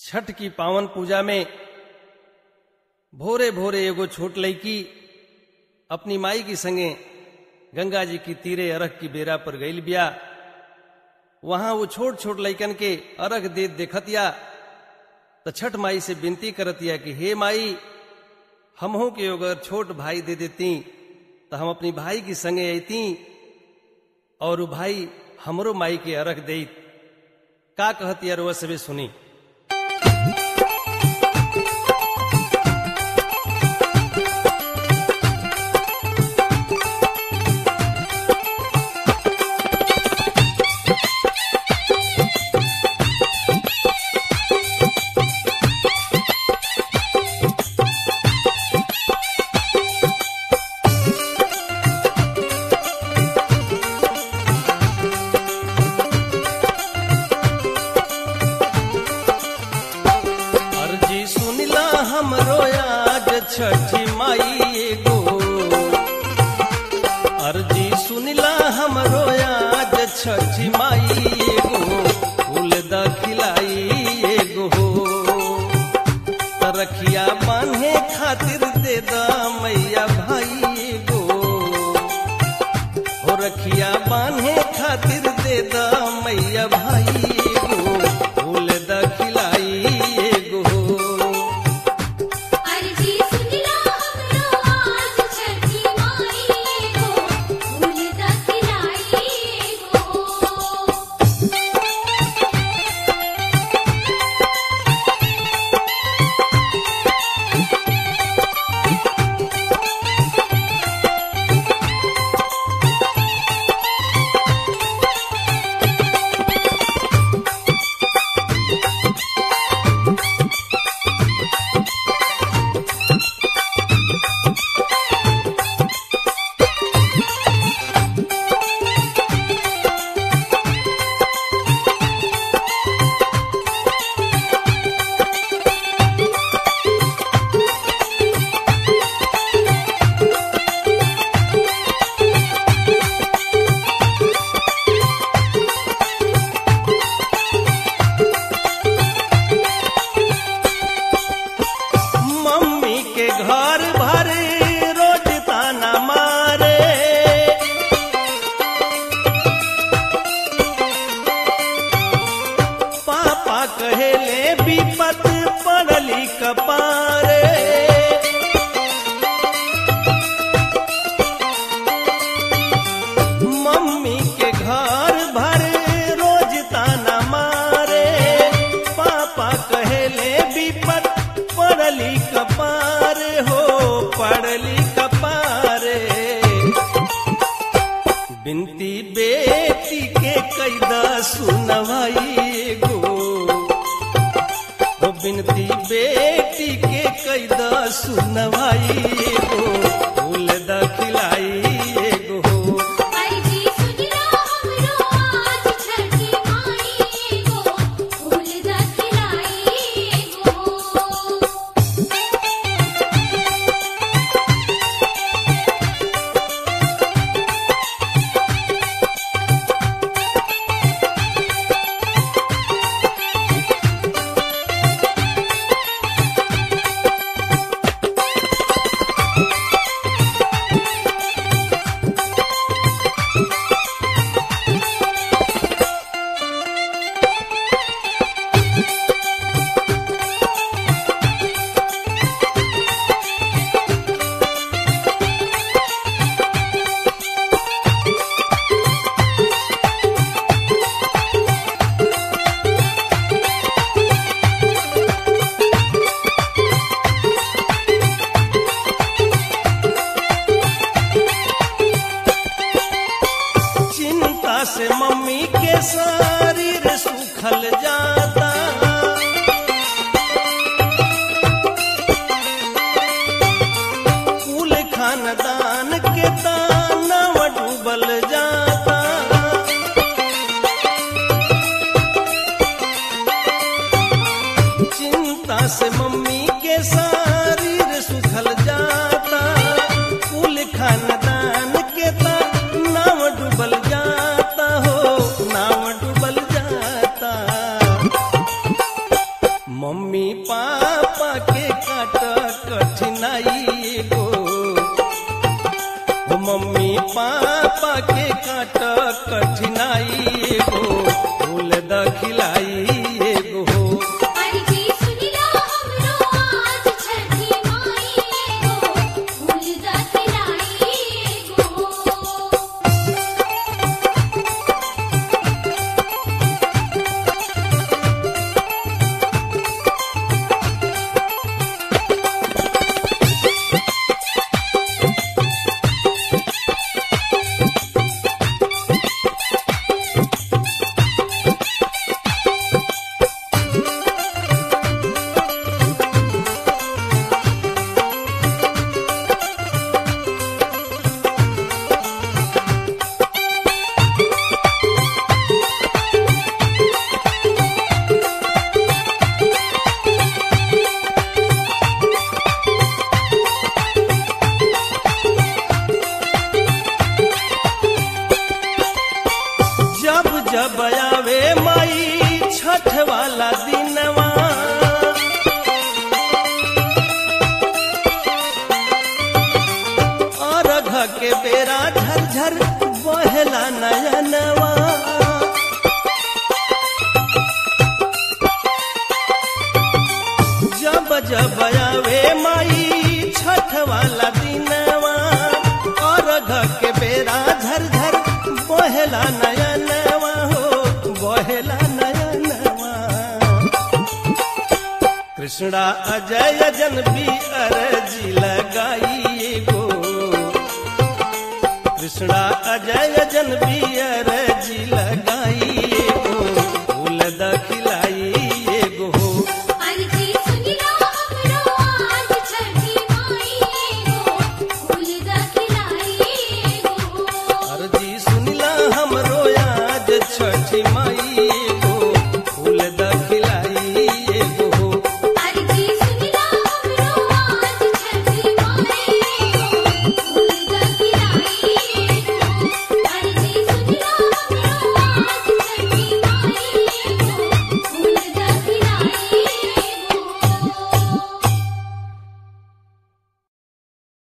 छठ की पावन पूजा में भोरे भोरे एगो छोट लड़की अपनी माई की संगे गंगा जी की तीरे अरग की बेरा पर गईल बिया। वहां वो छोट छोट लड़कन के अरग दे देखतिया तो छठ माई से विनती करतिया कि हे माई, हमहों के अगर छोट भाई दे देती तो हम अपनी भाई की संगे अती और वो भाई हमरो माई के अरग दे। का कहतिया रोज सबे सुनी। छठी माई एगो अर्जी सुनिला हमरो आज छठी माई एगो फूल द खिलाई एगो तरखिया बांधे खातिर दे द मैया भाई एगो हो रखिया बांधे खातिर दे द मैया भाई एगो फूल द खिलाई एगो। घर भरे रोज ताना मारे, पापा कहेले विपत पड़ली कपारे। मम्मी के घर भरे रोज ताना मारे, पापा कहेले विपत पड़ली कपारे हो पड़ली कपारे। बिनती बेटी के कैदा सुनवाई गो, हो बिनती बेटी के कैदा सुनवाई गो, फूल द खिलाई गो। से मम्मी के शरीर सुखल जाता, कुल खानदान के तानव डूबल जाता। चिंता से मम्मी के शरीर सुखल जाता, कुल खानदान के तानव डूबल जाता हो नाव डूबल जाता। पापा के काट कठिनाई एगो फूल द खिलाई एगो अर्जी सुनिला हमरो आज छठी माई एगो फूल द खिलाई एगो। जब जब आवे माई छठ वाला दिनवा अर्घ के बेरा झरझर बहला नयनवा जब जब आवे माई छठ वाला दिनवा अर्घ के बेरा झरझर बहला नयनवा हो बहला नयनवा। कृष्णा अजय जन भी अर्जी लगाई एगो कृष्णा अजय जन भी अर्जी लगाई एगो